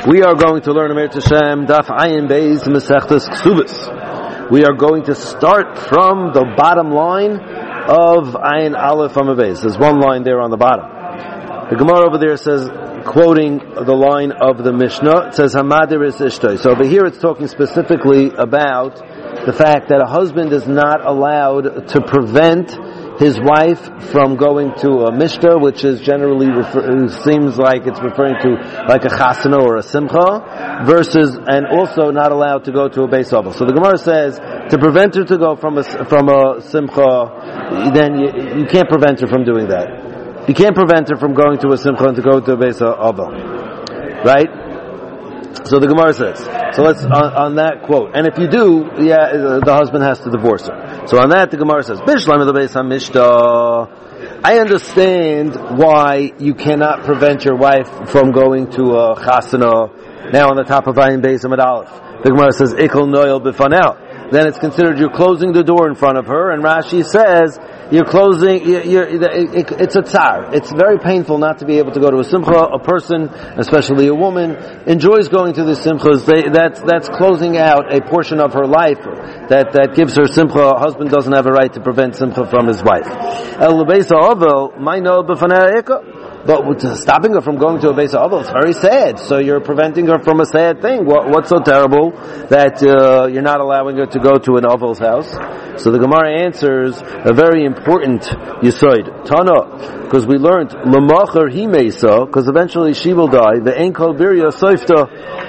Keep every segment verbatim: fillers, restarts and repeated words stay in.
We are going to learn Amir Tashem Daf Ayin Beis Masechtas Ksubis. We are going to start from the bottom line of Ayin Aleph Amud Beis. There's one line there on the bottom. The Gemara over there says, quoting the line of the Mishnah, it says Hamadir is Ishtoi. So over here it's talking specifically about the fact that a husband is not allowed to prevent his wife from going to a mishta, which is generally refer, seems like it's referring to like a chasana or a simcha, versus, and also not allowed to go to a beis avos. So the Gemara says, to prevent her to go from a, from a simcha, then you, you can't prevent her from doing that. You can't prevent her from going to a simcha and to go to a beis avos. Right? So the Gemara says, so let's, on, on that quote, and if you do, yeah, the husband has to divorce her. So on that, the Gemara says, Bishlam the Beis HaMishta. I understand why you cannot prevent your wife from going to a chasana. Now on the top of Ayin Beis Amud Aleph, the Gemara says, Ikol Noel B'fanel. Then it's considered you're closing the door in front of her, and Rashi says, you're closing, you're, you're, it, it's a tsar. It's very painful not to be able to go to a simcha. A person, especially a woman, enjoys going to the simchas. They, that's, that's closing out a portion of her life that, that gives her simcha. A husband doesn't have a right to prevent simcha from his wife. El beisa ovel, maino b'fanei eka. But stopping her from going to a beis avos is very sad. So you're preventing her from a sad thing. What, what's so terrible that uh, you're not allowing her to go to an avos house? So the Gemara answers a very important yisoid. Tana, because we learned l'macher hi meisa, because eventually she will die. The ein kol birya soifta,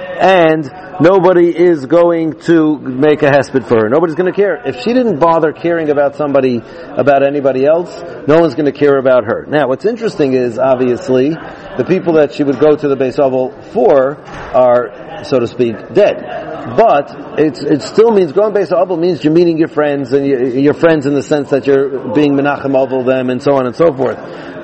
and nobody is going to make a hesped for her. Nobody's going to care. If she didn't bother caring about somebody, about anybody else, no one's going to care about her. Now, what's interesting is, obviously, the people that she would go to the Beis Avos for are, so to speak, dead. But it's, it still means, going Beis Avos means you're meeting your friends, and you, your friends in the sense that you're being menachem avol them, and so on and so forth.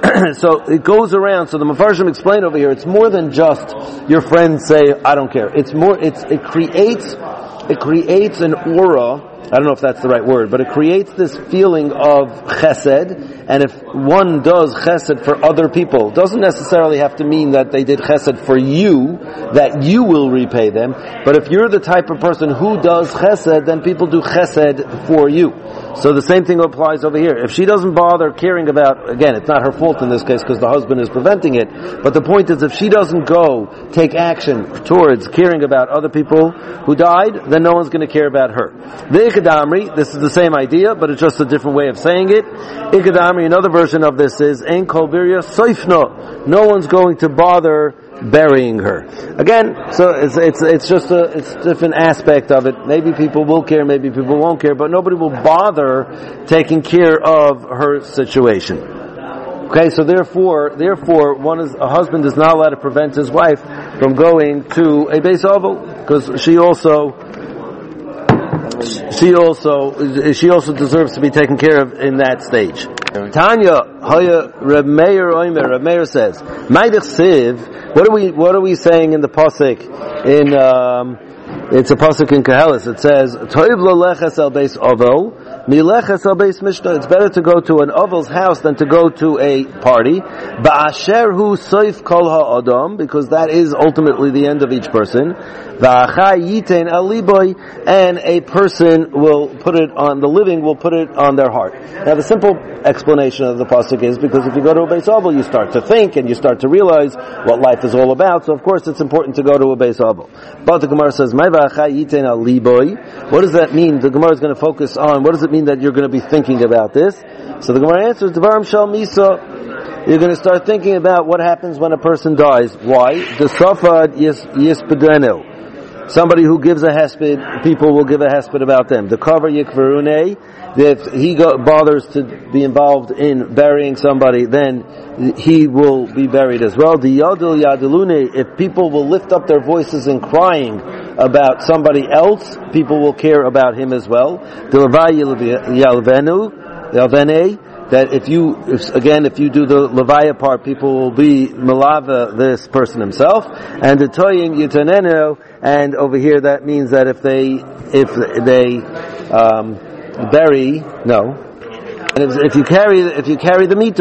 So it goes around. So the Mefarshim explained over here, it's more than just your friends say, I don't care. It's more, it's, it creates, it creates an aura, I don't know if that's the right word, but it creates this feeling of chesed, and if one does chesed for other people, it doesn't necessarily have to mean that they did chesed for you, that you will repay them, but if you're the type of person who does chesed, then people do chesed for you. So the same thing applies over here. If she doesn't bother caring about, again, it's not her fault in this case because the husband is preventing it, but the point is if she doesn't go take action towards caring about other people who died, then no one's going to care about her. The Ikadamri, this is the same idea, but it's just a different way of saying it. Ikadamri, another version of this is, Ein kol birya soifno. No one's going to bother burying her. Again, so it's it's it's just a it's a different aspect of it. Maybe people will care, maybe people won't care, but nobody will bother taking care of her situation. Okay, so therefore, therefore, one is a husband is not allowed to prevent his wife from going to a beis avos because she also she also she also deserves to be taken care of in that stage. Tanya, Haya, Reb Meir Oimer, Reb Meir says, Maidich Siv, what are we, what are we saying in the Pasuk, in, um, it's a Pasuk in Koheles, it says, Toiv lo leches el beis avol, mileches el beis mishta. It's better to go to an avol's house than to go to a party, ba'asher hu soif kol ha'adam, because that is ultimately the end of each person, va'achai yitein al liboy, and a person will put it on, the living will put it on their heart. Now the simple explanation of the pasuk is because if you go to a beis avos, you start to think and you start to realize what life is all about. So of course it's important to go to a beis avos. But the Gemara says, "My v'achai yitein al liboy." What does that mean? The Gemara is going to focus on what does it mean that you're going to be thinking about this. So the Gemara answers, "Dvarim shel misa." You're going to start thinking about what happens when a person dies. Why? The safad yispedenu. Somebody who gives a hesped, people will give a hesped about them. The cover yikverune, if he go, bothers to be involved in burying somebody, then he will be buried as well. The yadil yadilune, if people will lift up their voices in crying about somebody else, people will care about him as well. The levai yalvenu, yalvene, that if you, if, again, if you do the levaya part, people will be malava this person himself. And the toying yitanenu, and over here that means that if they, if they, um, bury, no, and if, if you carry, if you carry the mito,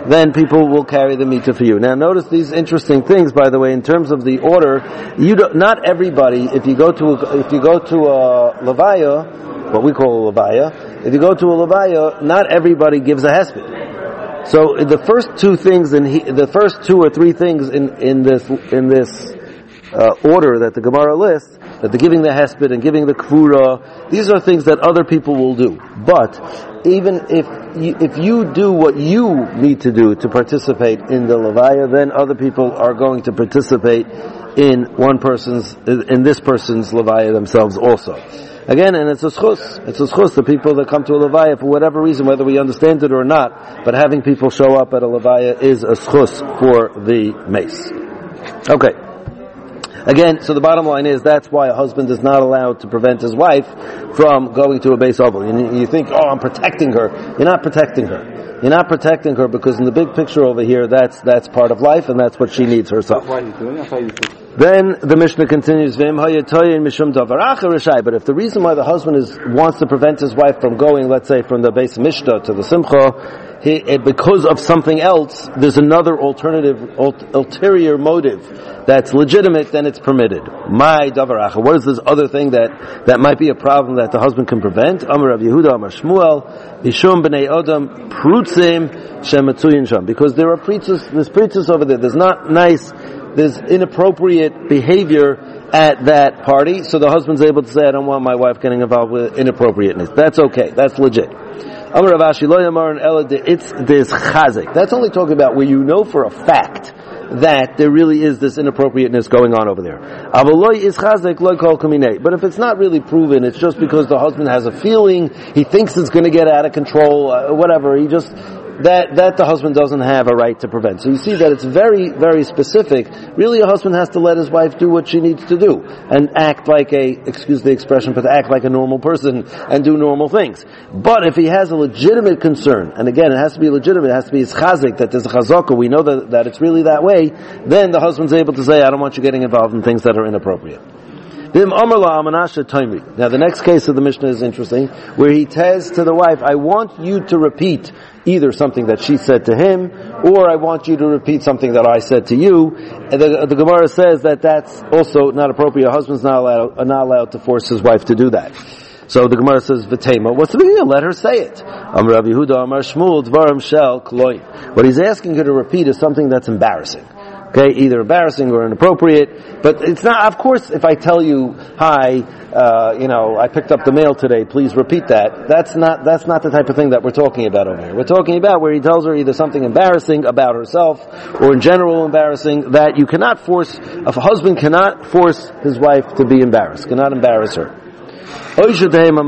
then people will carry the mita for you. Now notice these interesting things, by the way, in terms of the order. You don't, not everybody, if you go to, a, if you go to a levaya, what we call a levaya, if you go to a levaya, not everybody gives a hesped. So the first two things in he, the first two or three things in, in this, in this, uh, order that the Gemara lists, that the giving the hesped and giving the kfura, these are things that other people will do. But even if you, if you do what you need to do to participate in the levaya, then other people are going to participate in one person's, in this person's levaya themselves also. Again, and it's a schus. It's a schus, the people that come to a levaya for whatever reason, whether we understand it or not, but having people show up at a levaya is a schus for the mace. Okay. Again, so the bottom line is that's why a husband is not allowed to prevent his wife from going to a base oval. You, you think, oh, I'm protecting her. You're not protecting her. You're not protecting her because in the big picture over here, that's that's part of life and that's what she needs herself. Then the Mishnah continues, but if the reason why the husband is wants to prevent his wife from going, let's say, from the base Mishnah to the Simcha, he, because of something else, there's another alternative, ulterior motive that's legitimate, then it's permitted. My davaracha. What is this other thing that, that might be a problem that the husband can prevent? Amar Rav Yehuda, Amar Shmuel, Bishum b'nei Adam, prutzim shematzuyin sham. Because there are preachers, there's preachers over there, there's not nice, there's inappropriate behavior at that party, so the husband's able to say, I don't want my wife getting involved with inappropriateness. That's okay, that's legit. Amar Rav Ashi, lo yamar ela de it's this chazik. That's only talking about where you know for a fact that there really is this inappropriateness going on over there. But if it's not really proven, it's just because the husband has a feeling, he thinks it's going to get out of control, uh, whatever, he just, that, that the husband doesn't have a right to prevent. So you see that it's very, very specific. Really a husband has to let his wife do what she needs to do and act like a, excuse the expression, but act like a normal person and do normal things. But if he has a legitimate concern, and again, it has to be legitimate, it has to be his chazik, that there's a chazaka, we know that, that it's really that way, then the husband's able to say, I don't want you getting involved in things that are inappropriate. Now the next case of the Mishnah is interesting, where he says to the wife, I want you to repeat either something that she said to him, or I want you to repeat something that I said to you. And the, the Gemara says that that's also not appropriate. A husband's not allowed, not allowed to force his wife to do that. So the Gemara says, V'tema, what's the big deal? Let her say it. Amar Rav Yehuda, Amar Shmuel, Dvarim Shel Kloin. What he's asking her to repeat is something that's embarrassing. Okay, either embarrassing or inappropriate, but it's not, of course, if I tell you, hi, uh, you know, I picked up the mail today, please repeat that, that's not, that's not the type of thing that we're talking about over here. We're talking about where he tells her either something embarrassing about herself, or in general embarrassing, that you cannot force, a husband cannot force his wife to be embarrassed, cannot embarrass her. Or another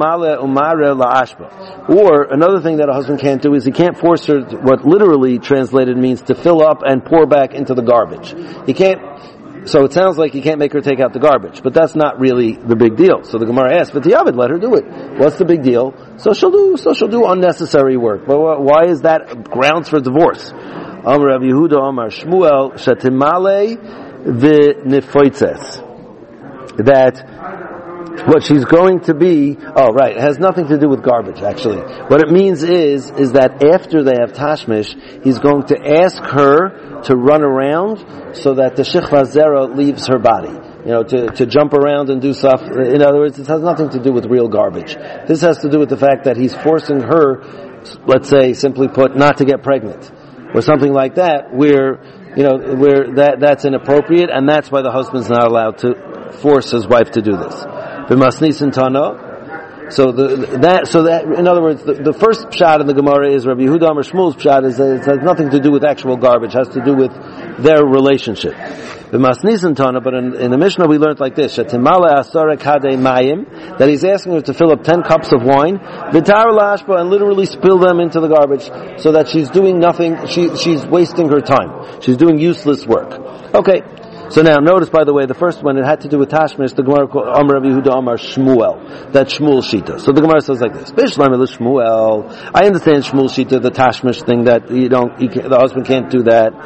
thing that a husband can't do is he can't force her, what literally translated means to fill up and pour back into the garbage. He can't, so it sounds like he can't make her take out the garbage, but that's not really the big deal. So the Gemara asks, but the Yavid, let her do it. What's the big deal? So she'll do, so she'll do unnecessary work. But why is that grounds for divorce? Amar Rav Yehuda, Amar Shmuel, Shatimale v'nifoitzes. That what she's going to be, oh right, it has nothing to do with garbage actually. What it means is, is that after they have tashmish, he's going to ask her to run around so that the shechva zera leaves her body. You know, to, to jump around and do stuff. In other words, it has nothing to do with real garbage. This has to do with the fact that he's forcing her, let's say, simply put, not to get pregnant. Or something like that, where, you know, where that, that's inappropriate, and that's why the husband's not allowed to force his wife to do this. B'masnisin tana. So the, that, so that, in other words, the, the first pshat in the Gemara is Rabbi Yehuda Amar Shmuel's pshat is that it has nothing to do with actual garbage, it has to do with their relationship. B'masnisin tana, but in, in the Mishnah we learned like this, Shatimale asara kadei mayim, that he's asking her to fill up ten cups of wine, v'tar lashba, and literally spill them into the garbage, so that she's doing nothing, she, she's wasting her time. She's doing useless work. Okay. So now, notice, by the way, the first one, it had to do with Tashmish, the Gemara called Amar Rav Yehuda Amar Shmuel. That's Shmuel Shita. So the Gemara says like this, Bishlam Shmuel. I understand Shmuel Shita, the Tashmish thing, that you don't, you the husband can't do that.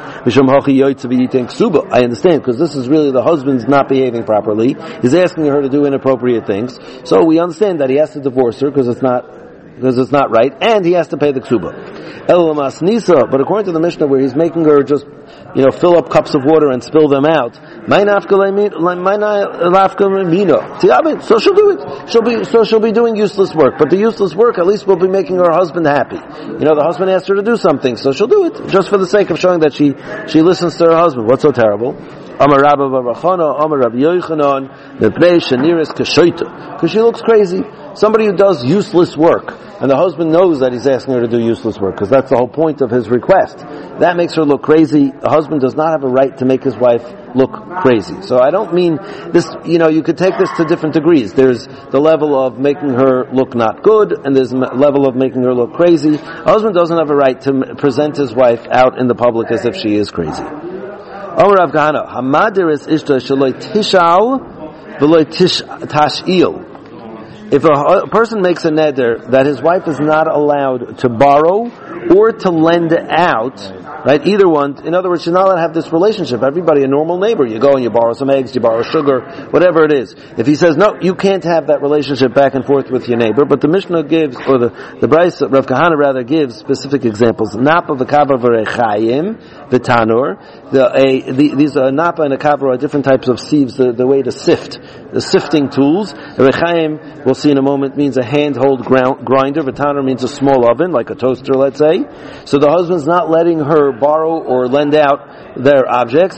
I understand, because this is really the husband's not behaving properly. He's asking her to do inappropriate things. So we understand that he has to divorce her, because it's not, because it's not right, and he has to pay the ksuba. Elamas nisa, but according to the Mishnah, where he's making her just, you know, fill up cups of water and spill them out, so she'll do it. She'll be so she'll be doing useless work, but the useless work at least will be making her husband happy. You know, the husband asked her to do something, so she'll do it just for the sake of showing that she she listens to her husband. What's so terrible? Amar Rabba Barachana, Amar Rabbi Yochanan, Mepnei Sheniris Kashoita, because she looks crazy. Somebody who does useless work, and the husband knows that he's asking her to do useless work, because that's the whole point of his request. That makes her look crazy. The husband does not have a right to make his wife look crazy. So I don't mean this, you know, you could take this to different degrees. There's the level of making her look not good, and there's a level of making her look crazy. A husband doesn't have a right to present his wife out in the public as if she is crazy. Amar Rav Kahana, Hamadir is ishta shaloi tishal v'loi tash'il. If a, a person makes a neder that his wife is not allowed to borrow or to lend out, right? Either one. In other words, she's not allowed to have this relationship. Everybody, a normal neighbor. You go and you borrow some eggs, you borrow sugar, whatever it is. If he says, no, you can't have that relationship back and forth with your neighbor, but the Mishnah gives, or the, the Bryce, Rav Kahana rather gives specific examples. Napa v'kava v'rechayim v'tanor. The, a, the, these are, napa and a kava are different types of sieves, the, the way to sift, the sifting tools. Rechayim, we'll see in a moment, means a handhold ground, grinder. V'tanor means a small oven, like a toaster, let's say. So the husband's not letting her borrow or lend out their objects.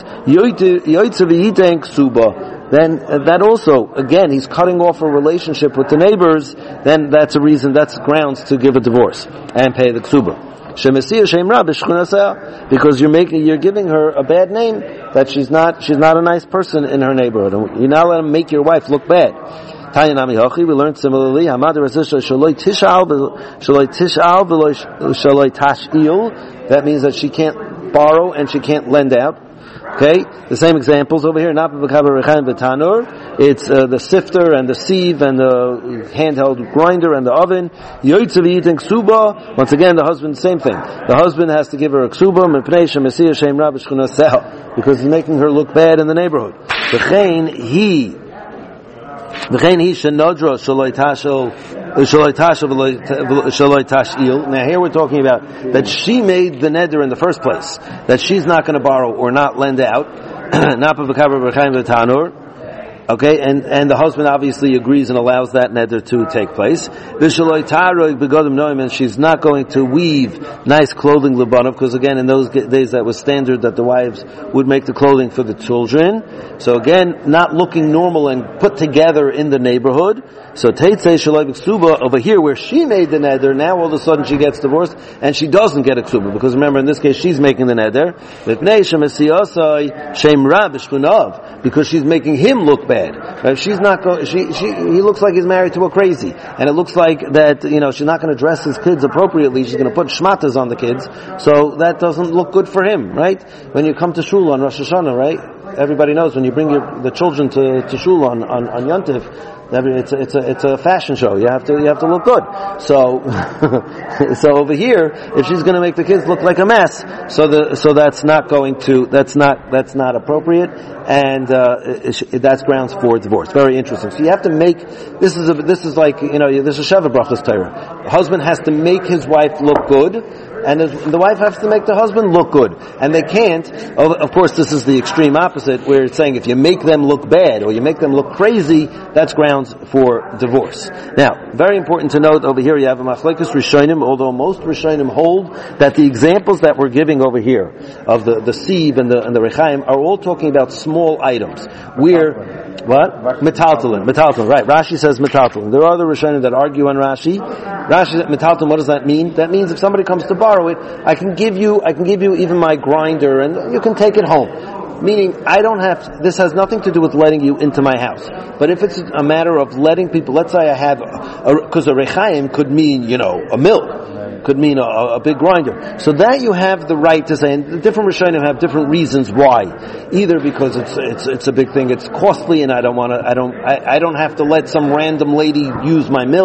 Then that also, again, he's cutting off a relationship with the neighbors. Then that's a reason, that's grounds to give a divorce and pay the ksuba. Because you're making, you're giving her a bad name that she's not, she's not a nice person in her neighborhood. You're not letting to make your wife look bad. We learned similarly, that means that she can't borrow and she can't lend out. Okay, the same examples over here. It's uh, the sifter and the sieve and the handheld grinder and the oven. Once again, the husband, same thing. The husband has to give her a ksuba because he's making her look bad in the neighborhood. He Now here we're talking about that she made the neder in the first place, that she's not going to borrow or not lend out. Okay, and, and the husband obviously agrees and allows that neder to take place. And she's not going to weave nice clothing lebanov, because again, in those days that was standard that the wives would make the clothing for the children. So again, not looking normal and put together in the neighborhood. So Teitzei Shalai Ksuba over here, where she made the neder, now all of a sudden she gets divorced and she doesn't get a ksuba, because remember in this case she's making the neder. Because she's making him look bad. Right? She's not go- she, she, he looks like he's married to a crazy. And it looks like that, you know, she's not going to dress his kids appropriately. She's going to put shmatas on the kids. So that doesn't look good for him, right? When you come to shul on Rosh Hashanah, right? Everybody knows when you bring your, the children to, to shul on, on, on Yontif, it's a, it's a, it's a fashion show. You have to, you have to look good. So, so over here, if she's going to make the kids look like a mess, so the, so that's not going to, that's not, that's not appropriate, and, uh, it, it, that's grounds for divorce. Very interesting. So you have to make, this is a, this is like, you know, this is Sheva Brachas Torah. The husband has to make his wife look good, and the wife has to make the husband look good. And they can't, of course this is the extreme opposite, where it's saying if you make them look bad, or you make them look crazy, that's grounds for divorce. Now, very important to note over here, you have a machlekes rishonim, although most rishonim hold that the examples that we're giving over here, of the, the sieve and the, and the rechaim, are all talking about small items. Where, what? Metaltalin. Metaltalin, right. Rashi says metaltalin. There are other rishonim that argue on Rashi. Rashi says metaltalin, what does that mean? That means if somebody comes to borrow it, I can give you, I can give you even my grinder and you can take it home. Meaning, I don't have to, this has nothing to do with letting you into my house. But if it's a matter of letting people, let's say I have, because a, a rechaim could mean, you know, a mill, could mean a, a big grinder. So that you have the right to say, and the different rishonim have different reasons why. Either because it's, it's, it's a big thing, it's costly and I don't want to, I don't, I, I don't have to let some random lady use my mill.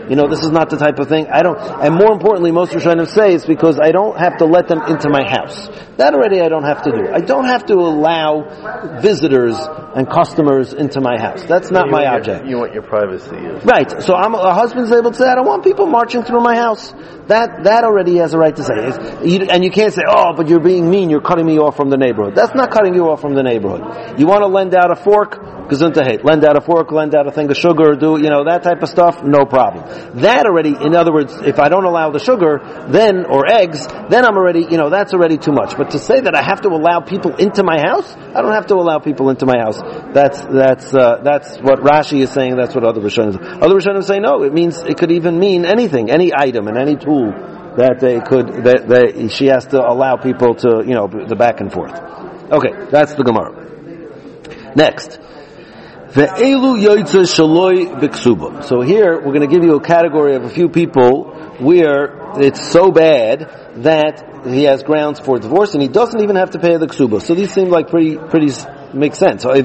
You know, this is not the type of thing. I don't, and more importantly, most Rishonim say it's because I don't have to let them into my house. That already I don't have to do. I don't have to allow visitors and customers into my house. That's not you my your, object. You want your privacy. Right. So I'm, a husband's able to say, I don't want people marching through my house. That, that already has a right to say. You, and you can't say, oh, but you're being mean, you're cutting me off from the neighborhood. That's not cutting you off from the neighborhood. You want to lend out a fork? Gesundheit. Lend out a fork, lend out a thing of sugar, do, you know, that type of stuff, no problem. That already, in other words, if I don't allow the sugar, then, or eggs, then I'm already, you know, that's already too much. But to say that I have to allow people into my house, I don't have to allow people into my house. That's, that's, uh, that's what Rashi is saying, that's what other Rishonim say. Other Rishonim say no, it means, it could even mean anything, any item and any tool that they could, that they, she has to allow people to, you know, the back and forth. Okay, that's the Gemara. Next. So here we're going to give you a category of a few people where it's so bad that he has grounds for divorce and he doesn't even have to pay the ksuba. So these seem like pretty, pretty, make sense. A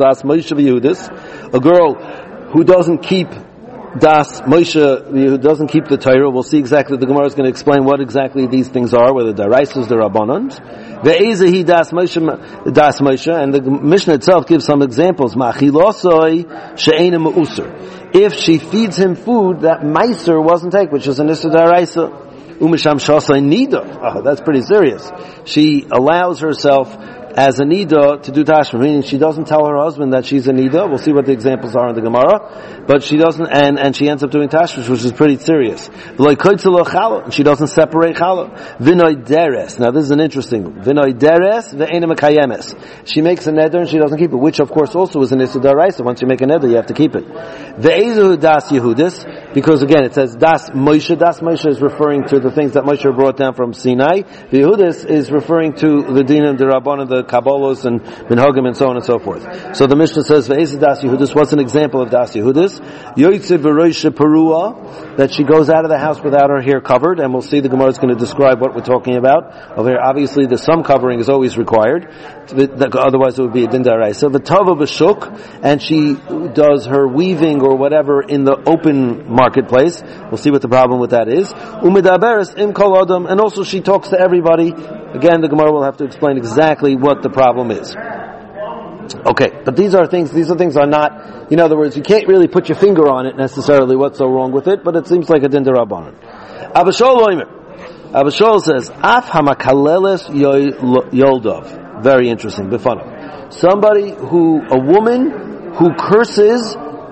girl who doesn't keep Das Moshe, who doesn't keep the Torah, we'll see exactly, the Gemara is going to explain what exactly these things are, whether the Raisas, the Rabbanans. Ve'ezehi Das Moshe, Das Moshe, and the Mishnah itself gives some examples. Ma'achilosoi she'ena me'user. If she feeds him food that Meiser wasn't taken, which is an Issa D'Oraisa, Umisham Shasai Nida. Oh, that's pretty serious. She allows herself as a nida to do tashma, meaning she doesn't tell her husband that she's a nida. We'll see what the examples are in the Gemara, but she doesn't, and, and she ends up doing tashma, which is pretty serious. And she doesn't separate challah. V'noy deres. Now this is an interesting one. V'noy deres ve'ena mekayemes. She makes a neder and she doesn't keep it, which of course also is an issa d'oraisa. Once you make a neder, you have to keep it. Ve'ezu das Yehudis, because again it says das Moshe. Das Moshe is referring to the things that Moshe brought down from Sinai. The Yehudis is referring to the dinim, the rabbanon, the Kabbalos and Minhagim and so on and so forth. So the Mishnah says, Ve'ez Das Yehudis, what's an example of Das Yehudis? Yoitze v'roisha perua, that she goes out of the house without her hair covered, and we'll see the Gemara is going to describe what we're talking about. Over here, obviously the some covering is always required, otherwise it would be a din d'oraisa. V'tava b'shuk, and she does her weaving or whatever in the open marketplace. We'll see what the problem with that is. Umidaberes im kol adam, and also she talks to everybody. Again, the Gemara will have to explain exactly what the problem is. Okay, but these are things, these are things are not, in other words, you can't really put your finger on it necessarily what's so wrong with it, but it seems like a din d'Rabbanan. Abishol Oimer. Abishol says, Af hamakaleles yoldov. Very interesting, bifana. Somebody who, a woman who curses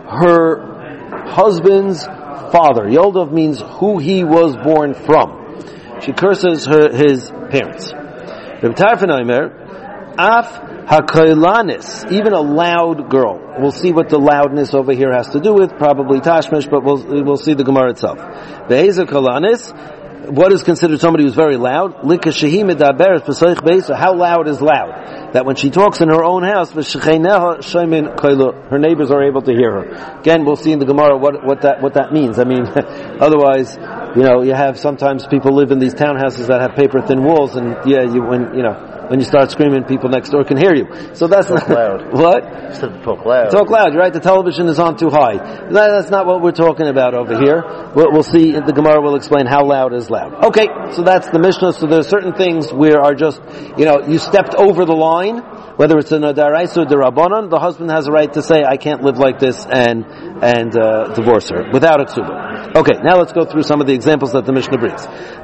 her husband's father. Yoldov means who he was born from. She curses her, his parents. Reb Tarfon Omer, Af hakoilanis, even a loud girl. We'll see what the loudness over here has to do with, probably tashmish, but we'll we'll see the Gemara itself. Ve'eza kolanis, what is considered somebody who's very loud? Likashehi medaberes b'soich beis. How loud is loud? That when she talks in her own house, v'shecheineha shomin koila, her neighbors are able to hear her. Again, we'll see in the Gemara what what that what that means. I mean, otherwise, you know, you have sometimes people live in these townhouses that have paper thin walls, and yeah, you when you know. When you start screaming, people next door can hear you. So that's talk not loud. What? Talk loud. Talk loud. You're right. The television is on too high. That, that's not what we're talking about over here. We'll, we'll see. The Gemara will explain how loud is loud. Okay. So that's the Mishnah. So there's certain things where are just, you know, you stepped over the line. Whether it's a Daraisa or Darabanan, the husband has a right to say, I can't live like this and and uh, divorce her without a ksuba. Okay, now let's go through some of the examples that the Mishnah brings.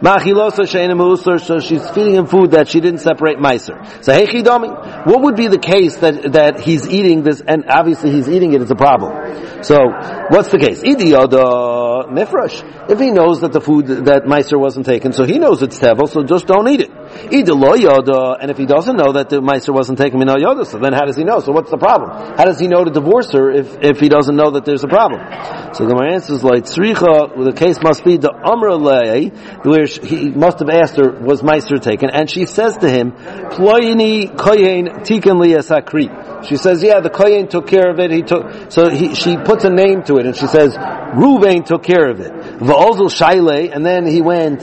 So she's feeding him food that she didn't separate meiser. So heichidami, what would be the case that that he's eating this, and obviously he's eating it is a problem. So what's the case? Idiyada nifresh. If he knows that the food that meiser wasn't taken, so he knows it's tevel, so just don't eat it. Idilo yada, and if he doesn't know that the meiser wasn't taken, so then how does he know? So what's the problem? How does he know to divorce her if, if he doesn't know that there's a problem? So the answer is like tzricha. The case must be the amra lei, where he must have asked her, was meiser taken? And she says to him, ployini kohen tiken li esakri. She says, yeah, the kohen took care of it. He took. So he, she puts a name to it, and she says, Ruvain took care of it. Va'ozul shayle, and then he went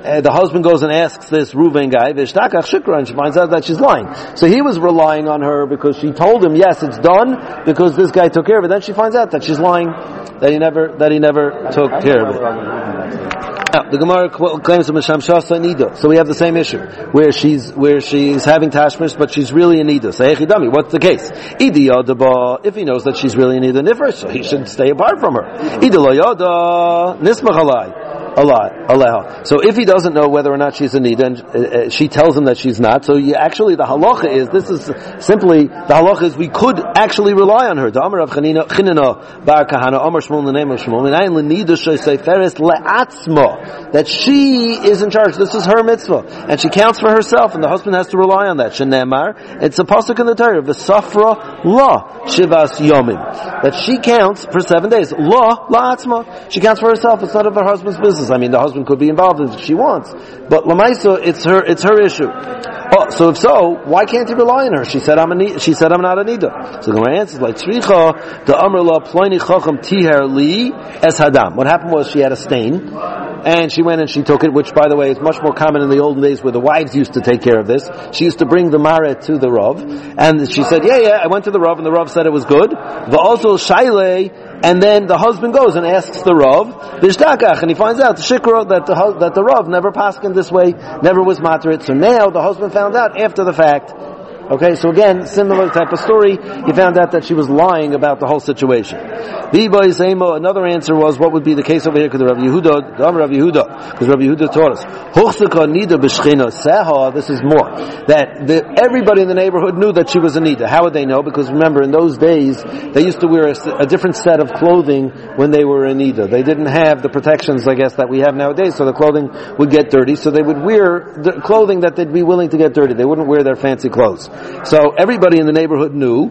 uh, the husband goes and asks this Reuven guy, V'ishtakach shikra, and she finds out that she's lying. So he was relying on her because she told him, yes, it's done, because this guy took care of it. Then she finds out that she's lying, that he never, that he never took care of it. Now, the Gemara claims to Misham Shasa Nida. So we have the same issue, where she's, where she's having tashmish, but she's really in Nida. So, Echidami, what's the case? Idi Yadaba, if he knows that she's really in Nida Nifr, so he should stay apart from her. Idi Lo Yada, Nismach Alai. Allah, Allah. So if he doesn't know whether or not she's a nida, and uh, she tells him that she's not, so you, actually the halacha is, this is simply, the halacha is we could actually rely on her. The Amar of Chanina, Chinina, Bar Kahana, Amar Shmuel, in the name of Shmuel, Minayin L'nida Sheseferes Le'atzma, that she is in charge, this is her mitzvah, and she counts for herself, and the husband has to rely on that. Shenemar, it's a pasuk in the Torah, V'safra La Shivas Yomim, that she counts for seven days. La La'atzma, she counts for herself, it's not of her husband's business. I mean, the husband could be involved if she wants, but Lamaisa, it's her, it's her issue. Oh, so if so, why can't he rely on her? She said, "I'm a, she said, I'm not a nida." So the answer is like Tzricha, the Amr La Pliny Chacham Tiher Li Es Hadam. What happened was she had a stain, and she went and she took it, which, by the way, is much more common in the olden days where the wives used to take care of this. She used to bring the maret to the Rav, and she said, "Yeah, yeah, I went to the Rav, and the Rav said it was good." But also Shailei. And then the husband goes and asks the Rav, V'ishtakach, and he finds out the shikra that the that the Rav never paskened this way, never was materit. So now the husband found out after the fact. Okay, so again, similar type of story. He found out that she was lying about the whole situation. Another answer was, what would be the case over here? Because Rabbi Yehuda, the Rabbi Yehuda, because Rabbi Yehuda taught us, this is more, that the, everybody in the neighborhood knew that she was a nida. How would they know? Because remember, in those days, they used to wear a, a different set of clothing when they were a nida. They didn't have the protections, I guess, that we have nowadays, so the clothing would get dirty, so they would wear the clothing that they'd be willing to get dirty. They wouldn't wear their fancy clothes. So everybody in the neighborhood knew.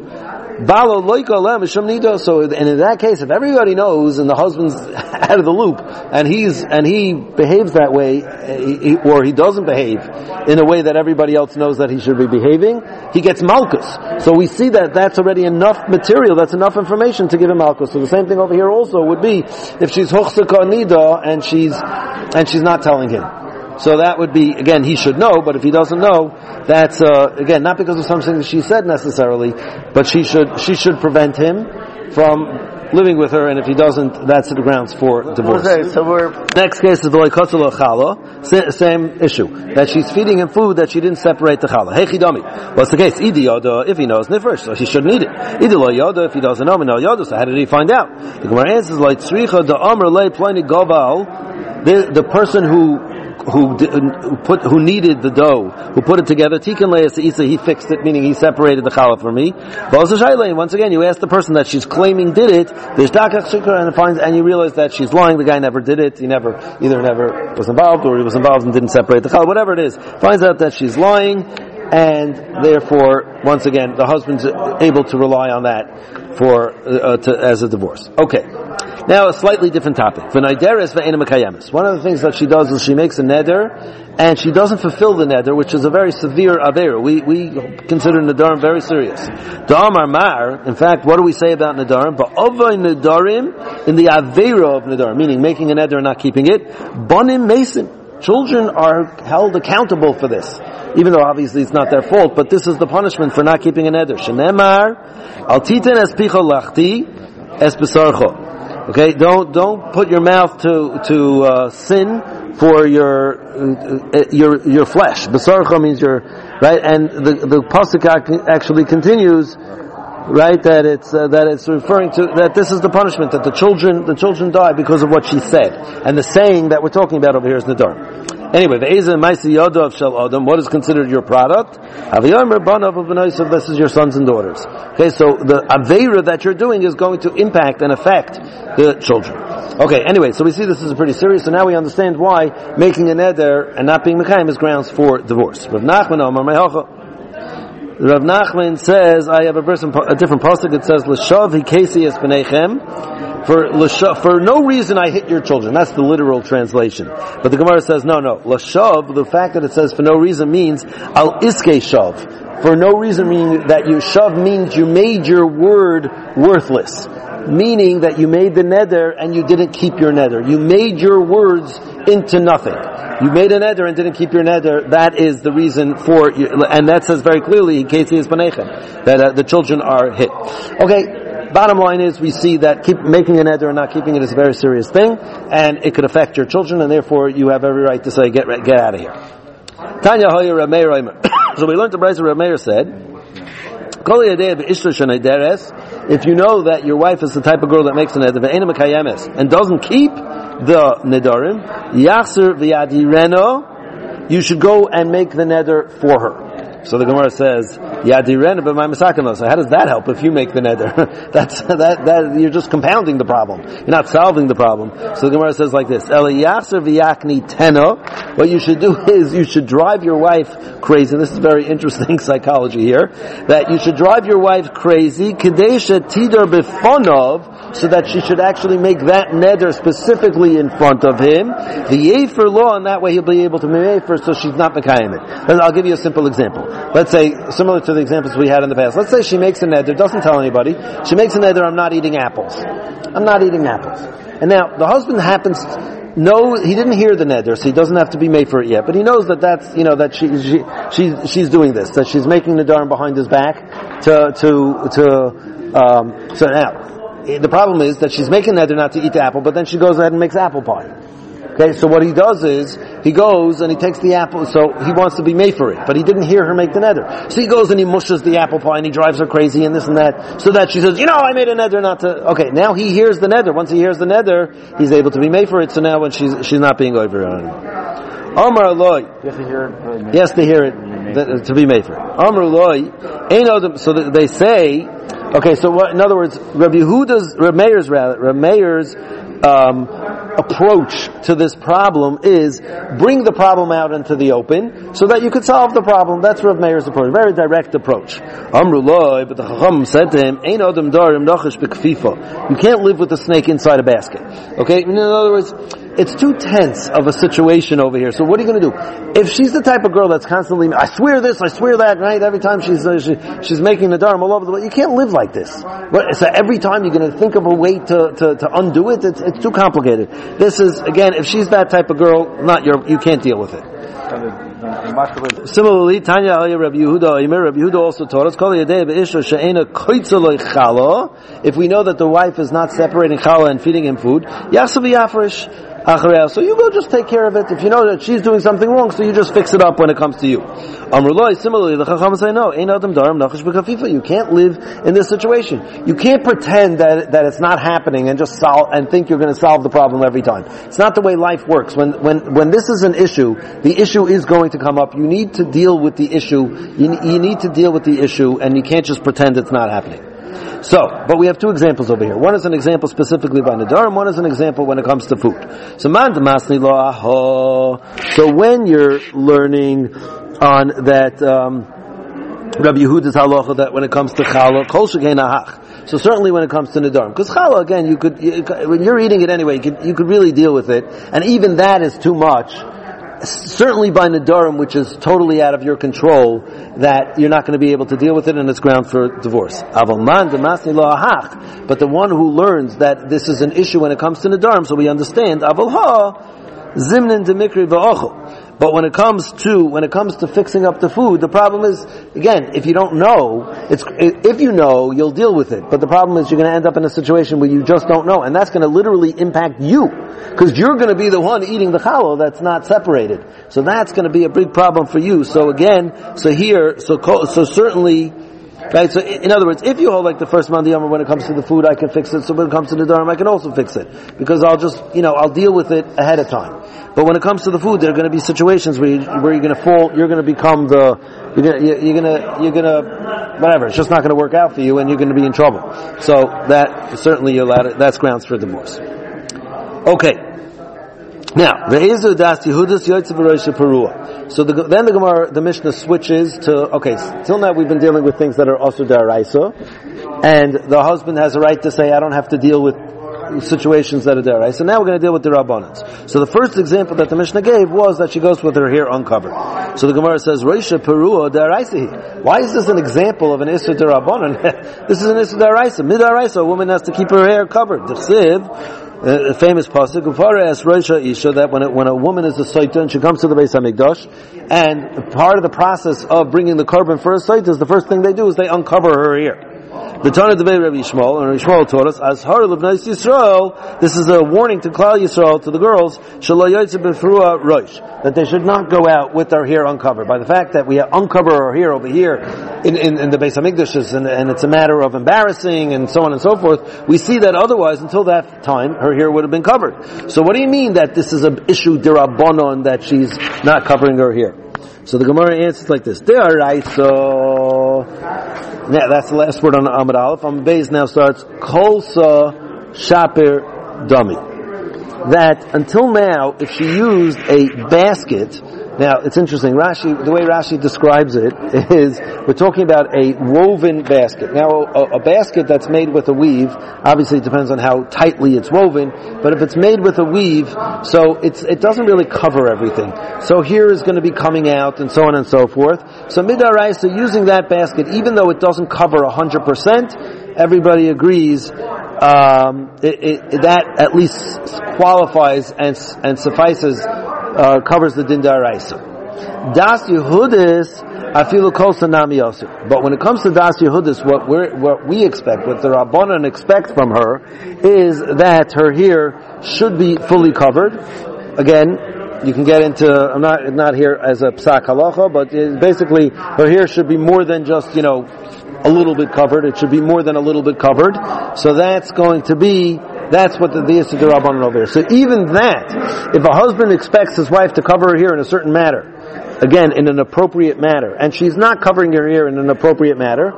So, and in that case, if everybody knows and the husband's out of the loop, and he's and he behaves that way, he, or he doesn't behave in a way that everybody else knows that he should be behaving, he gets malchus. So we see that that's already enough material, that's enough information to give him malchus. So the same thing over here also would be if she's hochsaka nida and she's and she's not telling him. So that would be, again, he should know, but if he doesn't know, that's, uh, again, not because of something that she said necessarily, but she should, she should prevent him from living with her, and if he doesn't, that's the grounds for divorce. Okay, so we're... Next case is V'loikotzel chala, same issue, that she's feeding him food that she didn't separate the chala. Hey chidami, what's the case? Idi yoda, if he knows nifresh, so he shouldn't eat it. Idi lo yoda, if he doesn't know, no yoda, so how did he find out? The Gemara answers, like tzricha the amr le plani goval, the the person who who who put who kneaded the dough, who put it together, tikkun le'as isa, he fixed it, meaning he separated the challah from me. And once again, you ask the person that she's claiming did it, and it finds, and you realize that she's lying. The guy never did it. He never either never was involved, or he was involved and didn't separate the challah. Whatever it is, finds out that she's lying, and therefore, once again, the husband's able to rely on that for uh, to, as a divorce. Okay. Now a slightly different topic. One of the things that she does is she makes a neder, and she doesn't fulfill the neder, which is a very severe avera. We we consider nedarim very serious. Da'amar mar. In fact, what do we say about nedarim? Ba'ovay nedarim, in the avera of nedarim, meaning making a neder and not keeping it. Bonim mesim. Children are held accountable for this, even though obviously it's not their fault. But this is the punishment for not keeping a neder. Shenemar al titan es picha lachti es besarcho. Okay, don't don't put your mouth to to uh, sin for your uh, your your flesh. Basarcha means your right, and the the pasuk actually continues, right, that it's uh, that it's referring to that this is the punishment, that the children the children die because of what she said, and the saying that we're talking about over here is nadar. Anyway, the Eza Maisi Yodav Shel Adam, what is considered your product? This is your sons and daughters. Okay, so the Aveira that you're doing is going to impact and affect the children. Okay, anyway, so we see this is pretty serious, so now we understand why making a neder and not being Mekayim is grounds for divorce. Rav Nachman Omar Mehocha. Rav Nachman says, I have a verse, a different pasuk, it says, L'shav hikesi es b'neichem, For l'shav, for no reason I hit your children. That's the literal translation. But the Gemara says, no, no. L'shav, the fact that it says for no reason means al iske shav. For no reason meaning that you shav means you made your word worthless. Meaning that you made the neder and you didn't keep your neder. You made your words into nothing. You made a neder and didn't keep your neder. That is the reason for, and that says very clearly in Kesi Hispanechem, that uh, the children are hit. Okay. Bottom line is, we see that keep making a neder and not keeping it is a very serious thing, and it could affect your children, and therefore you have every right to say, get get out of here. Tanya Hoyer Rav Meir Omer. So we learned the Brayso Rav Meir said, if you know that your wife is the type of girl that makes a neder and doesn't keep the nedarim, yachzer v'yadireno, you should go and make the neder for her. So the Gemara says, "Yadirena b'may masakenos." So how does that help if you make the neder? That's that that you're just compounding the problem. You're not solving the problem. So the Gemara says like this: "Eliyachzer v'yakni teno." What you should do is you should drive your wife crazy. And this is very interesting psychology here. That you should drive your wife crazy, kadesha tidar b'fonov, so that she should actually make that neder specifically in front of him. The yefer law, and that way he'll be able to make yefer, so she's not mekayim it. I'll give you a simple example. Let's say, similar to the examples we had in the past, let's say she makes a neder, doesn't tell anybody, she makes a neder, I'm not eating apples. I'm not eating apples. And now, the husband happens, know, he didn't hear the neder, so he doesn't have to be made for it yet, but he knows that that's, you know, that she, she, she's, she's doing this, that she's making the darn behind his back to, to, to, um, so now, the problem is that she's making neder not to eat the apple, but then she goes ahead and makes apple pie. Okay, so what he does is, he goes and he takes the apple, so he wants to be made for it, but he didn't hear her make the neder. So he goes and he mushes the apple pie and he drives her crazy and this and that, so that she says, you know, I made a neder not to, okay, now he hears the neder. Once he hears the neder, he's able to be made for it, so now when she's, she's not being over on him. Amar Eloi. You have to hear it. Yes, to hear it, that, to be made for it. Amar Eloi, ain't no, so they say, okay, so what, in other words, Rabbi Yehuda's, Rabbi Meir's rather, Rabbi Meir's, um, approach to this problem is bring the problem out into the open so that you could solve the problem. That's Rav Meir's approach. Very direct approach. Amru Loi, but the Chacham said to him, Ein Odom Darim Nachash B'Kfifa. You can't live with a snake inside a basket. Okay? In other words, it's too tense of a situation over here. So what are you going to do? If she's the type of girl that's constantly, I swear this, I swear that, right? Every time she's uh, she, she's making the Darim all over the place, you can't live like this. So every time you're going to think of a way to, to, to undo it, it's, it's too complicated. This is, again, if she's that type of girl, not your, you can't deal with it. Similarly, Tanya Aliyah Rabbi Yehuda, Rabbi Yehuda also taught us, if we know that the wife is not separating challah and feeding him food, Yasav Yafresh, so you go just take care of it. If you know that she's doing something wrong, so you just fix it up when it comes to you. Amrullah, similarly, the Chacham say no. You can't live in this situation. You can't pretend that that it's not happening and just solve and think you're going to solve the problem every time. It's not the way life works. When when when this is an issue, the issue is going to come up. You need to deal with the issue. You, you need to deal with the issue, and you can't just pretend it's not happening. So, but we have two examples over here. One is an example specifically by Nadar, and one is an example when it comes to food. So, man masni lo aho. So when you're learning on that, um, Rabbi Yehuda's halacha that when it comes to challah, kol shekein ahach. So certainly when it comes to Nadarim, because challah again, you could, you, when you're eating it anyway, you could, you could really deal with it, and even that is too much. Certainly by Nadarim, which is totally out of your control, that you're not going to be able to deal with it and it's ground for divorce. But the one who learns that this is an issue when it comes to Nadarim, so we understand, Zimnin demikri v'ochel. But when it comes to when it comes to fixing up the food, the problem is, again, if you don't know, it's if you know, you'll deal with it. But the problem is, you're going to end up in a situation where you just don't know, and that's going to literally impact you, because you're going to be the one eating the challah that's not separated. So that's going to be a big problem for you. So again, so here, so so certainly. Right, so in other words, if you hold like the first Monday Yom, when it comes to the food, I can fix it. So when it comes to the Nadarim, I can also fix it. Because I'll just, you know, I'll deal with it ahead of time. But when it comes to the food, there are going to be situations where, you, where you're going to fall, you're going to become the, you're going to, you're going to, you're going to, whatever, it's just not going to work out for you and you're going to be in trouble. So that, certainly you're allowed, that's grounds for divorce. Okay. Now, the Ezu das Yehudas Yotze V'Rosh Perua. So the, then the Gemara, the Mishnah switches to, okay, till now we've been dealing with things that are also daraisa, and the husband has a right to say, I don't have to deal with, situations that are there. So now we're going to deal with the Rabbanans. So the first example that the Mishnah gave was that she goes with her hair uncovered. So the Gemara says, Reisha Perua Daraisa. Why is this an example of an Isser Darabanan? This is an Isser Daraisa. Midaraisa, a woman has to keep her hair covered. The Chsiv, a famous pasuk, Ufara asks Reisha Isha that when, it, when a woman is a Saita and she comes to the Beis HaMikdash, and part of the process of bringing the korban for a Saita is the first thing they do is they uncover her hair. The Tana Debei Rabbi Yishmael, and Rabbi Yishmael taught us, as Har Lebnais Yisrael, this is a warning to Klal Yisrael, to the girls, Shelo Yotze B'Frua Rosh, that they should not go out with their hair uncovered. By the fact that we uncover our hair over here in, in, in the Beis HaMikdash, and, and it's a matter of embarrassing and so on and so forth, we see that otherwise, until that time, her hair would have been covered. So what do you mean that this is an issue derabanan, that she's not covering her hair? So the Gemara answers like this: De'araisa. Now that's the last word on Amud Aleph. Amud Beis now starts Kolsa Shaper Dami. That until now, if she used a basket. Now, it's interesting, Rashi, the way Rashi describes it is, we're talking about a woven basket. Now, a, a basket that's made with a weave, obviously it depends on how tightly it's woven, but if it's made with a weave, so it's, it doesn't really cover everything. So here is going to be coming out, and so on and so forth. So Midaraisa, using that basket, even though it doesn't cover one hundred percent, everybody agrees, um, it, it, that at least qualifies and, and suffices, Uh, covers the din daraisa. Das Yehudis afilu kol sanami yosef. But when it comes to Das Yehudis, what we what we expect, what the Rabbanan expect from her, is that her hair should be fully covered. Again, you can get into. I'm not not here as a psak halacha, but it, basically her hair should be more than just you know a little bit covered. It should be more than a little bit covered. So that's going to be. That's what the Yisur D'Rabbanan over here. So even that, if a husband expects his wife to cover her hair in a certain manner, again, in an appropriate manner, and she's not covering her hair in an appropriate manner,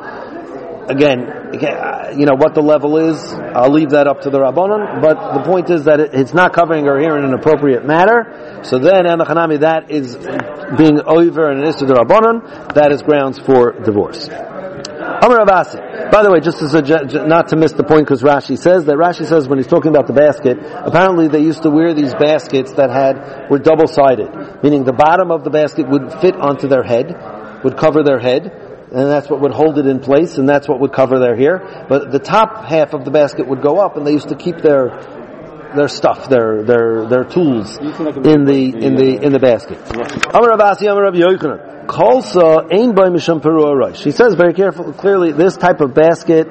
again, you know, what the level is, I'll leave that up to the Rabbanan, but the point is that it's not covering her hair in an appropriate manner, so then, Anachanami, that is being over in an Yisur D'Rabbanan, that is grounds for divorce. Amar Abasi. By the way, just as a, not to miss the point, because Rashi says that Rashi says when he's talking about the basket, apparently they used to wear these baskets that had were double-sided, meaning the bottom of the basket would fit onto their head, would cover their head, and that's what would hold it in place, and that's what would cover their hair. But the top half of the basket would go up, and they used to keep their their stuff, their their their tools in the in the in the basket. Amar Abasi, Amar Rabbi Yochanan. Kolsa ein by misham perua rosh. She says very carefully, clearly, this type of basket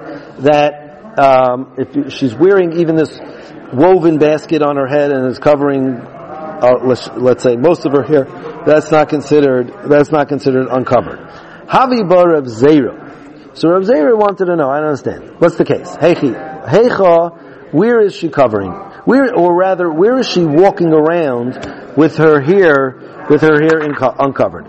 that um, if she's wearing even this woven basket on her head and is covering, uh, let's, let's say, most of her hair, that's not considered that's not considered uncovered. Havi bar Rav Zera. So Rav Zera wanted to know. I don't understand. What's the case? Heichi, heicha. Where is she covering? Where, or rather, where is she walking around with her hair with her hair inco- uncovered?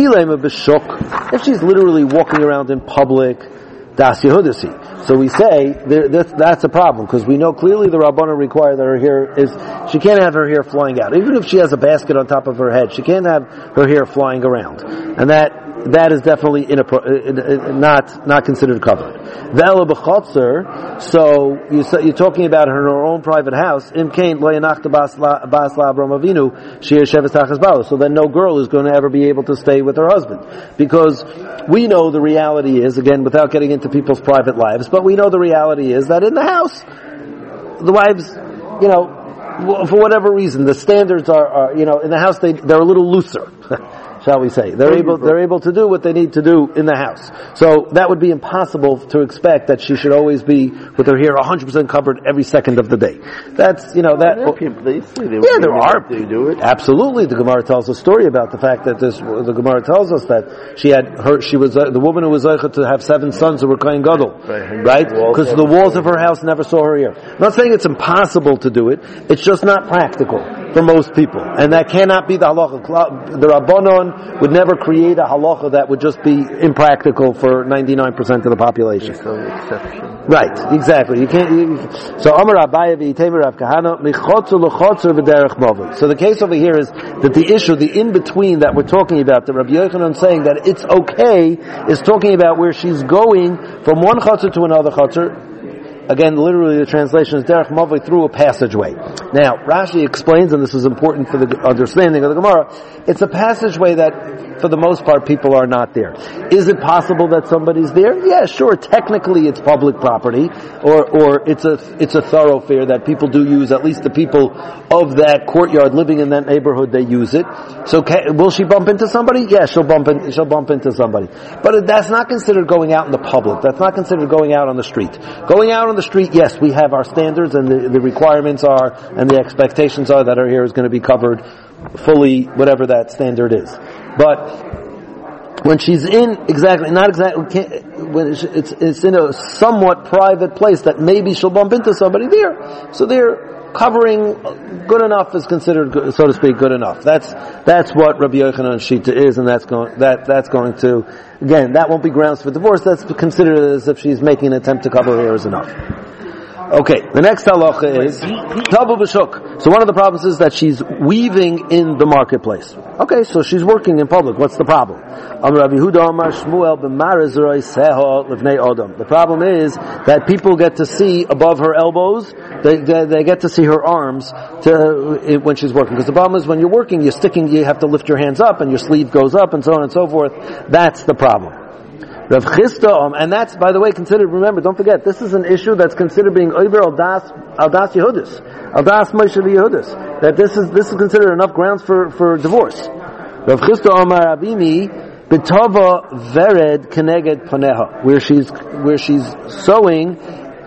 If she's literally walking around in public, das Yehudisi. So we say there, that's, that's a problem, because we know clearly the Rabbanan require that her hair is, she can't have her hair flying out. Even if she has a basket on top of her head, she can't have her hair flying around. And that, that is definitely inappro- not, not considered covered. Ve'ela b'chotzer, so you, you're talking about her in her own private house, im kain lo yanachta bas la'Avraham Avinu, she'er sheves tachas balo. So then no girl is going to ever be able to stay with her husband. Because we know the reality is, again, without getting into people's private lives, but we know the reality is that in the house, the wives, you know, for whatever reason, the standards are, are you know, in the house they, they're a little looser. Shall we say. They're able, they're able to do what they need to do in the house. So that would be impossible to expect that she should always be with her hair one hundred percent covered every second of the day. That's, you know, that... There are people, they say they yeah, there are. They do it. Absolutely. The Gemara tells a story about the fact that this, the Gemara tells us that she had her, she was, uh, the woman who was Zeicha to have seven sons who were Kohen Gadol. Right? Because the walls of her house never saw her hair. I'm not saying it's impossible to do it. It's just not practical for most people. And that cannot be the halacha. The Rabbanon would never create a halacha that would just be impractical for ninety-nine percent of the population. So exception. Right, exactly. You can't. You, so Amar Abaye v'Yitever Rav Kahana michotzer l'chotzer v'derech mavli. So the case over here is that the issue, the in between that we're talking about, the Rabbi Yochanan saying that it's okay, is talking about where she's going from one chotzer to another chotzer. again, literally the translation is derech mavoi, through a passageway. Now, Rashi explains, and this is important for the understanding of the Gemara, it's a passageway that, for the most part, people are not there. Is it possible that somebody's there? Yeah, sure. Technically, it's public property, or or it's a it's a thoroughfare that people do use. At least the people of that courtyard living in that neighborhood, they use it. So, can, will she bump into somebody? Yeah, she'll bump in, she'll bump into somebody. But that's not considered going out in the public. That's not considered going out on the street. Going out on the street, yes, we have our standards, and the, the requirements are, and the expectations are that our hair is going to be covered fully, whatever that standard is. But when she's in exactly, not exactly, when it's, it's in a somewhat private place that maybe she'll bump into somebody there. So there, covering good enough is considered, so to speak, good enough. That's that's what Rabbi Yochanan Shita is, and that's going that that's going to, again, that won't be grounds for divorce. That's considered as if she's making an attempt to cover her hair is enough. Okay, the next halacha is tabu b'shuk. So one of the problems is that she's weaving in the marketplace. Okay, so she's working in public. What's the problem? The problem is that people get to see above her elbows. They they, they get to see her arms to, when she's working. Because the problem is when you're working, you're sticking. You have to lift your hands up, and your sleeve goes up, and so on and so forth. That's the problem. Rav Chisda, um, and that's, by the way, considered, remember, don't forget, this is an issue that's considered being over Aldas, Aldas Yehudis, Aldas Moshe Yehudis, that this is, this is considered enough grounds for, for divorce. Rav Chisda Omar Abimi, B'tava Vered Keneged Paneha, where she's, where she's sewing,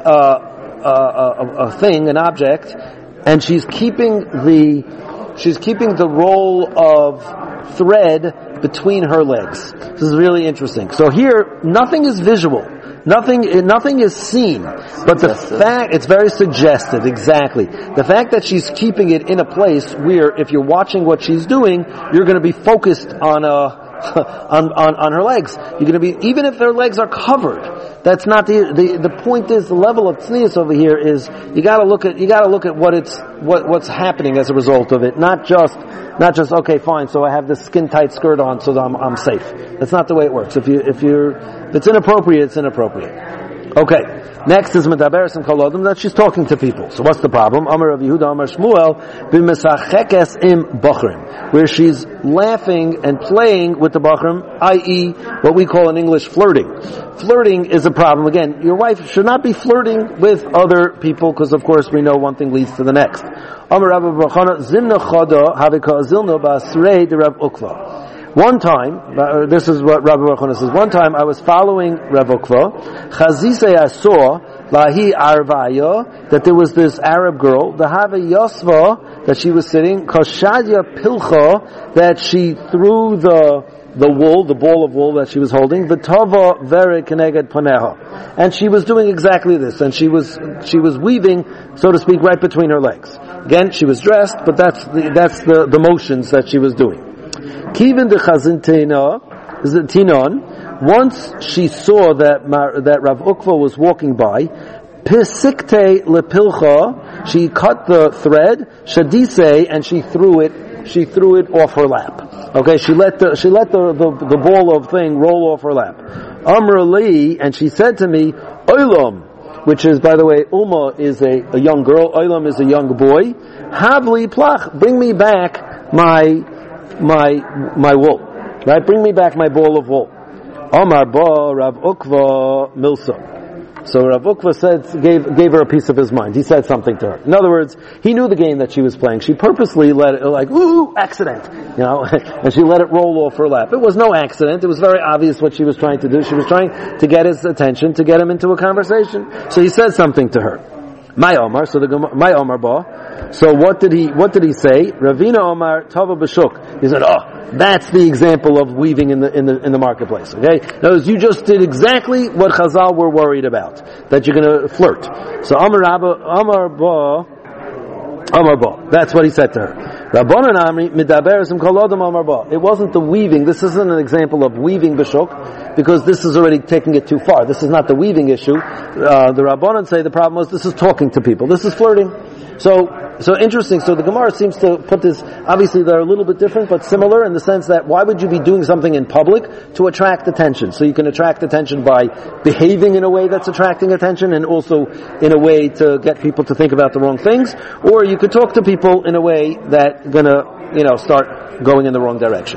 uh, a, a, a thing, an object, and she's keeping the, she's keeping the roll of thread between her legs. This is really interesting. So here, nothing is visual. Nothing, nothing is seen. But the fact, it's very suggestive, exactly. The fact that she's keeping it in a place where, if you're watching what she's doing, you're going to be focused on a, on, on, on her legs. You're going to be, even if her legs are covered, that's not the, the, the point is, the level of tznius over here is, you gotta look at, you gotta look at what it's, what, what's happening as a result of it. Not just, not just, okay, fine, so I have this skin tight skirt on so that I'm, I'm safe. That's not the way it works. If you, if you're, if it's inappropriate, it's inappropriate. Okay. Next is Medaberes and Kolodim, that she's talking to people. So what's the problem? Amar Rav Yehuda, Amar Shmuel, b'mesachekes im bachrim, where she's laughing and playing with the bachrim, that is, what we call in English flirting. Flirting is a problem. Again, your wife should not be flirting with other people, because of course we know one thing leads to the next. Amar Rabbi Bachana, zimna chada havika zilna ba'asrei de Rav Ukva. One time, uh, this is what Rabbi Baruch says, one time I was following Rav Ukva, Chazise I saw, Lahi Arvaya, that there was this Arab girl, the Hava Yosva, that she was sitting, Koshadya Pilcha, that she threw the, the wool, the ball of wool that she was holding, V'tava Vere Keneged Paneha. And she was doing exactly this, and she was, she was weaving, so to speak, right between her legs. Again, she was dressed, but that's the, that's the, the motions that she was doing. Kivin de Chazintina, Tinon, once she saw that that Rav Ukva was walking by, Pisikte lepilcha, she cut the thread, Shadise, and she threw it, she threw it off her lap. Okay, she let the, she let the, the, the ball of thing roll off her lap. Amr li, and she said to me, Olam, which is, by the way, Uma is a, a young girl, Olam is a young boy, Havli plach, bring me back my, my my wool, right? Bring me back my ball of wool. Omar ba Rav Ukva milsa. So Rav Ukva said, gave gave her a piece of his mind. He said something to her. In other words, he knew the game that she was playing. She purposely let it, like, ooh, accident, you know, and she let it roll off her lap. It was no accident. It was very obvious what she was trying to do. She was trying to get his attention, to get him into a conversation. So he said something to her. My Omar, so the my Omar ba. So what did he what did he say? Ravina Omar Tava B'shuk. He said, oh, that's the example of weaving in the in the in the marketplace. Okay, in other words, you just did exactly what Chazal were worried about, that you're going to flirt. So Omar Abba Omar ba Omar ba. That's what he said to her. Rabbanan Amri Midaberes Im Kolodam Omar ba. It wasn't the weaving. This isn't an example of weaving B'shuk. because this is already taking it too far. This is not the weaving issue. Uh, the Rabbanan say the problem was this is talking to people. This is flirting. So, so interesting. So the Gemara seems to put this, obviously they're a little bit different, but similar in the sense that why would you be doing something in public? To attract attention. So you can attract attention by behaving in a way that's attracting attention and also in a way to get people to think about the wrong things. Or you could talk to people in a way that's gonna, you know, start going in the wrong direction.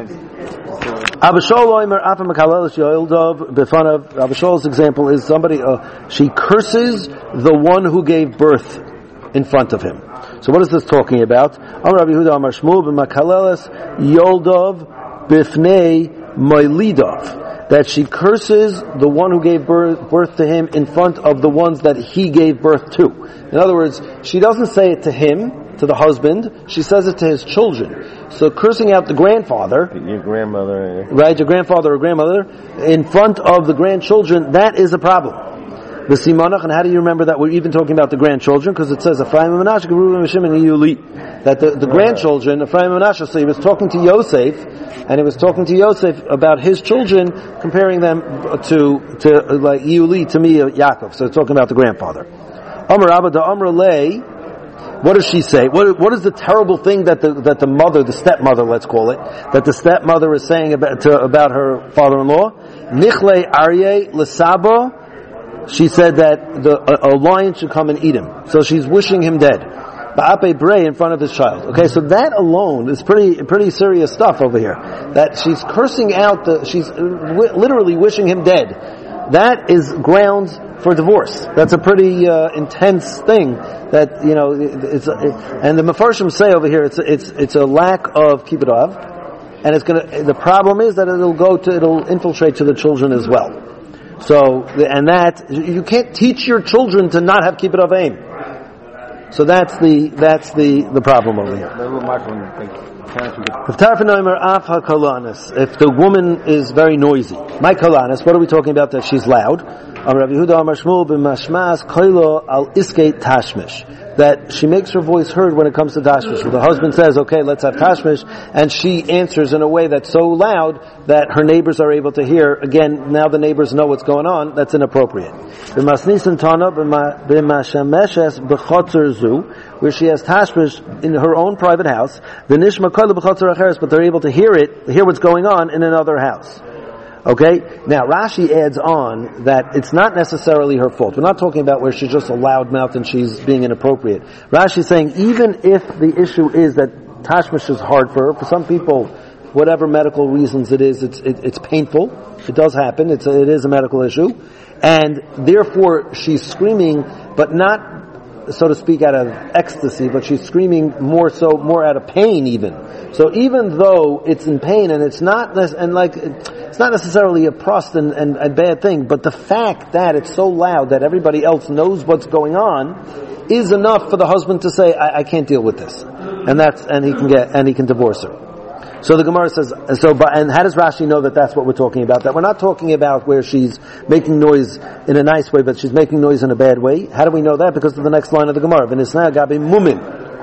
Abishol's example is somebody, uh, she curses the one who gave birth in front of him. So what is this talking about? Amar Rabbi Yehuda Amar Shmuel b'makaleles Yoldov b'fnei Moilidov. That she curses the one who gave birth, birth to him in front of the ones that he gave birth to. In other words, she doesn't say it to him, to the husband, she says it to his children. So cursing out the grandfather, your grandmother, right, your grandfather or grandmother, in front of the grandchildren, that is a problem. The Simonach, and how do you remember that we're even talking about the grandchildren? Because it says Ephraim and Menashe, Reuben and Shimon and Yuli. That the, the grandchildren, Ephraim and Menashe, so he was talking to Yosef, and he was talking to Yosef about his children, comparing them to, to like Yuli, to me, Yaakov. So talking about the grandfather. Amar Abba da Amar Lei, what does she say? What, what is the terrible thing that the, that the mother, the stepmother, let's call it, that the stepmother is saying about, to, about her father-in-law? Nichle Aryeh L'Sabo, she said that the, a, a lion should come and eat him. So she's wishing him dead. Ba'ape Brei in front of his child. Okay, so that alone is pretty, pretty serious stuff over here. That she's cursing out the, she's w- literally wishing him dead. That is grounds for divorce. That's a pretty uh, intense thing. That, you know, it's, it, and the Mefarshim say over here, it's, it's, it's a lack of kibbud av, and it's gonna, the problem is that it'll go to, it'll infiltrate to the children as well. So, and that, you can't teach your children to not have kibbud av aim. So that's the, that's the, the problem over here. If the woman is very noisy, my kolanis, what are we talking about that she's loud? That she makes her voice heard when it comes to tashmish. So the husband says, okay, let's have tashmish, and she answers in a way that's so loud that her neighbors are able to hear. Again, now the neighbors know what's going on. That's inappropriate. Where she has tashmish in her own private house, but they're able to hear it, hear what's going on in another house. Okay? Now, Rashi adds on that it's not necessarily her fault. We're not talking about where she's just a loud mouth and she's being inappropriate. Rashi is saying even if the issue is that tashmish is hard for her, for some people, whatever medical reasons it is, it's it, it's painful. It does happen. It's a, it is a medical issue. And therefore, she's screaming, but not, so to speak, out of ecstasy, but she's screaming more so, more out of pain even. So even though it's in pain and it's not, and like, it's not necessarily a prost and, and a bad thing, but the fact that it's so loud that everybody else knows what's going on is enough for the husband to say, I, I can't deal with this. And that's, and he can get, and he can divorce her. So the Gemara says, so, and how does Rashi know that that's what we're talking about? That we're not talking about where she's making noise in a nice way, but she's making noise in a bad way. How do we know that? Because of the next line of the Gemara. V'nisna gabi mumin.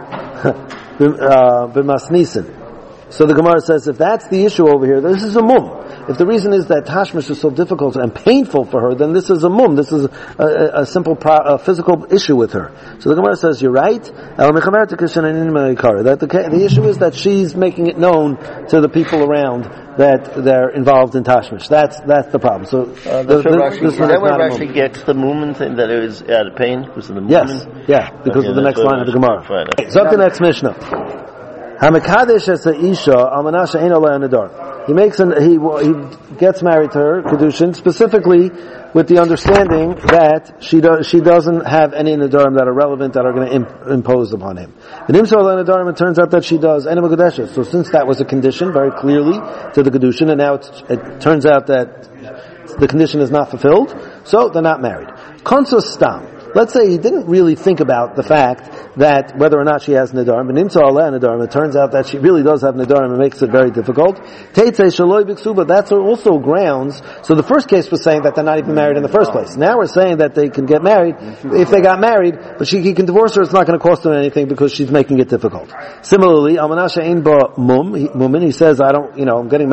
B'masnisin. So the Gemara says, if that's the issue over here, this is a mum. If the reason is that tashmish is so difficult and painful for her, then this is a mum. This is a, a, a simple pro, a physical issue with her. So the Gemara says, you're right. That the, the issue is that she's making it known to the people around that they're involved in tashmish. That's that's the problem. So uh, the, the, Rashi, this is that where Rashi gets the mumen thing, that it was out of pain because of the mumen? Yes, yeah, because okay, of the next line of the Gemara. Right. So the next Mishnah. Hamakadesh as a isha almanasha ein alei nadar. He makes an he he gets married to her kedushin specifically with the understanding that she does she doesn't have any nadarim that are relevant that are going to imp, impose upon him. And imsa alei nadarim, it turns out that she does ena makadeshes. So since that was a condition very clearly to the kedushin, and now it's, it turns out that the condition is not fulfilled, so they're not married. Konsos stam. Let's say he didn't really think about the fact that whether or not she has Nidarim, and Nimtza Aleh Nidarim, it turns out that she really does have Nidarim and makes it very difficult. Teitzei Shaloi Biksuba, that's also grounds. So the first case was saying that they're not even married in the first place. Now we're saying that they can get married if they got married, but she he can divorce her, it's not going to cost them anything because she's making it difficult. Similarly, Almanasha Ein Ba Mum, Mumin, he says, I don't, you know, I'm getting married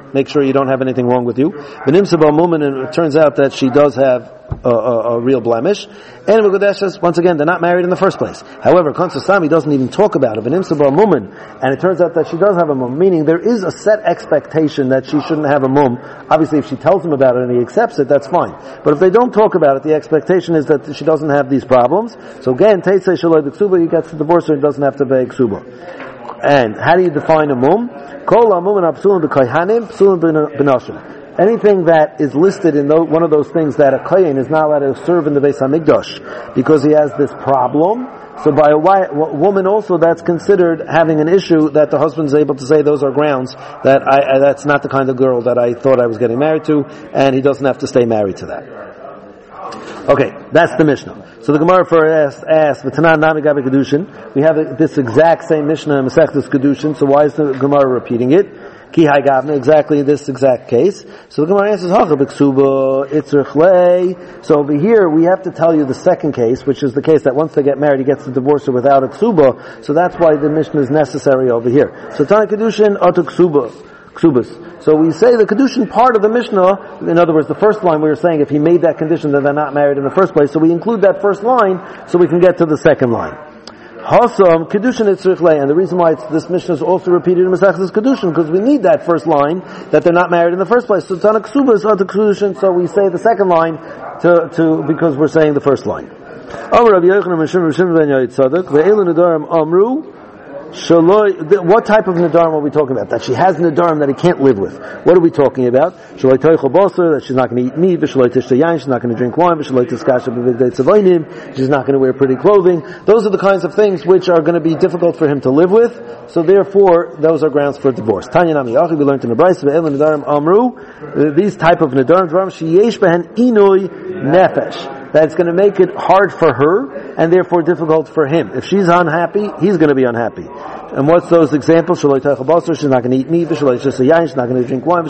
make sure you don't have anything wrong with you. V'nimsa b'mumin, and it turns out that she does have a, a, a real blemish. And v'godeshes, once again, they're not married in the first place. However, Konsasami doesn't even talk about it. V'nimsa b'mumin, and it turns out that she does have a mum, meaning there is a set expectation that she shouldn't have a mum. Obviously, if she tells him about it and he accepts it, that's fine. But if they don't talk about it, the expectation is that she doesn't have these problems. So again, Teisei Shaloi B'Ksuba, he gets to divorce her and doesn't have to pay Ksuba. And how do you define a mum? Kol ha'mum and psulim b'kohanim, psulim b'nashim. Anything that is listed in one of those things that a kohen is not allowed to serve in the Beis HaMikdash because he has this problem. So by a woman also, that's considered having an issue that the husband's able to say those are grounds that I, I that's not the kind of girl that I thought I was getting married to, and he doesn't have to stay married to that. Okay, that's the Mishnah. So the Gemara for asked, asked, V'tanan nami gabe kedushin. We have this exact same Mishnah in Masechtas Kedushin, so why is the Gemara repeating it? Ki hai gavna, exactly this exact case. So the Gemara answers, Hacha b'ksuba, itzrich lei. So over here, we have to tell you the second case, which is the case that once they get married, he gets to divorce her without a ksuba. So that's why the Mishnah is necessary over here. So Tana Kedushin, Ata ksuba, ksubas. So we say the Kedushin part of the Mishnah, in other words, the first line we were saying, if he made that condition, then they're not married in the first place. So we include that first line, so we can get to the second line. Hasam Kedushin Itzrich Lei, and the reason why it's, this Mishnah is also repeated in Masechtas Kedushin, because we need that first line that they're not married in the first place. So Tana Ksubas are the Kedushin, so we say the second line to to because we're saying the first line. Amar Rabbi Yochanan ben Shimon ben Yotzadok ve'elu nedarim amru. Shaloi, what type of Nadarim are we talking about? That she has Nadarim that he can't live with. What are we talking about? Shaloi toichel basar, that she's not going to eat meat, v'shaloi tishta yain, she's not going to drink wine, v'shaloi tiskasha b'vigdei tzavaynim, she's not going to wear pretty clothing. Those are the kinds of things which are going to be difficult for him to live with, so therefore, those are grounds for divorce. Tanya nami yachi, we learned in the Brayso, ve'elu Nadarim amru, these type of Nadarim, Dvarim sheyesh behen inoi nefesh. That's going to make it hard for her, and therefore difficult for him. If she's unhappy, he's going to be unhappy. And what's those examples? She's not going to eat meat, she's not going to drink wine, she's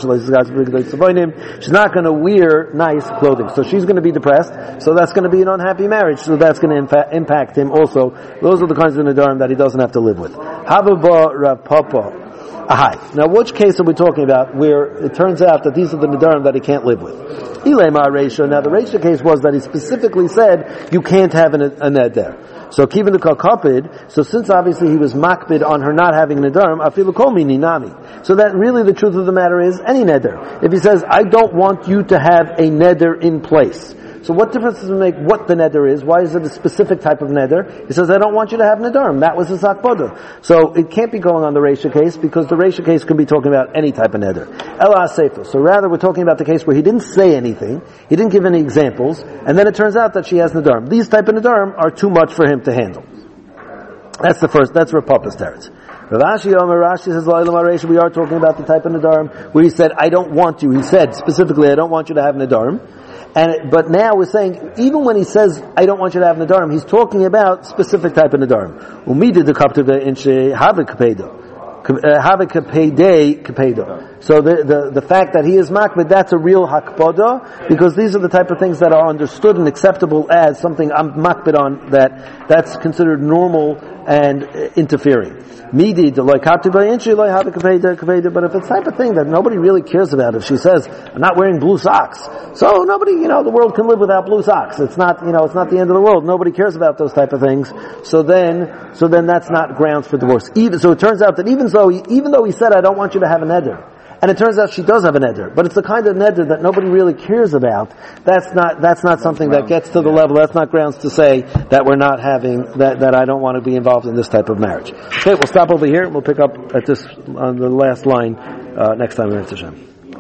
not going to wear nice clothing. So she's going to be depressed, so that's going to be an unhappy marriage, so that's going to infa- impact him also. Those are the kinds of Nadarim that he doesn't have to live with. Hababa Rav Papa. Ahai. Now, which case are we talking about where it turns out that these are the Nadarim that he can't live with? Ilema Reisha. Now, the Reisha case was that he specifically said you can't have an, a neder. So, Kivin the Kalkapid, so since obviously he was makbid on her not having a Nadarim, afilu komi ninami. So that really the truth of the matter is any neder. If he says, I don't want you to have a neder in place. So what difference does it make what the neder is? Why is it a specific type of neder? He says, I don't want you to have nedarim. That was his akbodah. So it can't be going on the Reisha case because the Reisha case can be talking about any type of neder. Ela Sefer. So rather we're talking about the case where he didn't say anything, he didn't give any examples, and then it turns out that she has nedarim. These type of nedarim are too much for him to handle. That's the first, that's Rav Papa's teretz. Rav Ashi Omer Rashi says, we are talking about the type of nedarim where he said, I don't want you. He said specifically, I don't want you to have nedarim. And, but now we're saying, even when he says, I don't want you to have Nadarim, he's talking about specific type of Nadarim. Umida de kapteva inche havik kapedo. Havik kapede kapedo. So the, the, the fact that he is makbid, that's a real hakpoda, because these are the type of things that are understood and acceptable as something I'm makbid on, that, that's considered normal and interfering. Midi de loy kapteva inche loy havik kapede kapedo. But if it's type of thing that nobody really cares about, if she says, I'm not wearing blue socks, so nobody, you know, the world can live without blue socks. It's not, you know, it's not the end of the world. Nobody cares about those type of things. So then, so then that's not grounds for divorce. Even, so it turns out that even so, even though he said, I don't want you to have a neder, and it turns out she does have a neder, but it's the kind of neder that nobody really cares about, that's not, that's not something that gets to the level, that's not grounds to say that we're not having, that, that I don't want to be involved in this type of marriage. Okay, we'll stop over here, we'll pick up at this, on the last line, uh, next time in Hashem.